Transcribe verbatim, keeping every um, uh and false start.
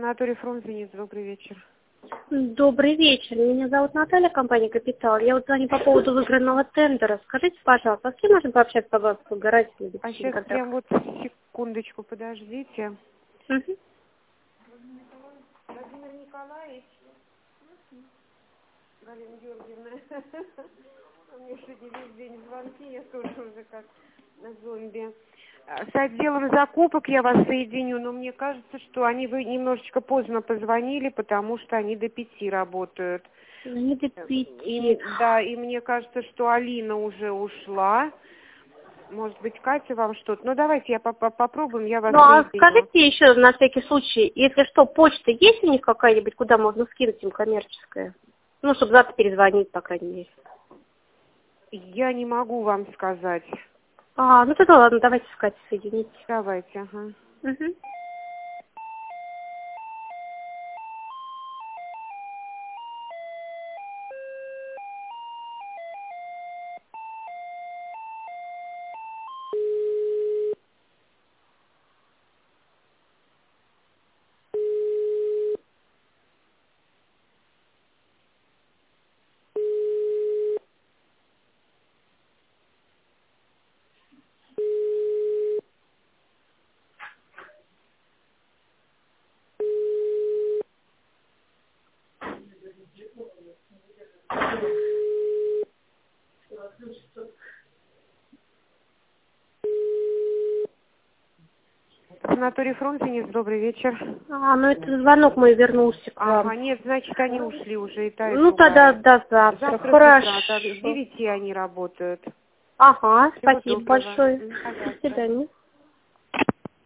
Санаторий Фрунзе, добрый вечер. Добрый вечер. Меня зовут Наталья, компания «Капитал». Я вот звоню по поводу выигранного тендера. Скажите, пожалуйста, а с кем можно пообщаться по вопросу гарантии? А сейчас прям вот секундочку, подождите. Угу. Владимир Николаевич. Галина Георгиевна. У меня сегодня весь день звонки, я тоже уже как на зомби. С отделом закупок я вас соединю, но мне кажется, что они вы немножечко поздно позвонили, потому что они до пяти работают. Они до пяти. И, да, и мне кажется, что Алина уже ушла. Может быть, Катя вам что-то. Ну, давайте я по -по попробуем, я вас Ну, а соединю. скажите еще на всякий случай, если что, почта есть у них какая-нибудь, куда можно скинуть им коммерческая? Ну, чтобы завтра перезвонить, по крайней мере. Я не могу вам сказать. А, ну тогда ладно, давайте с Катей соедините. Давайте, ага. Угу. Санаторий Фрунзе, добрый вечер. А, ну это звонок мой вернулся к вам. Ага, нет, значит, они ушли уже, и та, и Ну другая. тогда до завтра. Завтра Хорошо. с утра, так, с девяти они работают. Ага, Всего спасибо доброго. большое. М, До пожалуйста. свидания.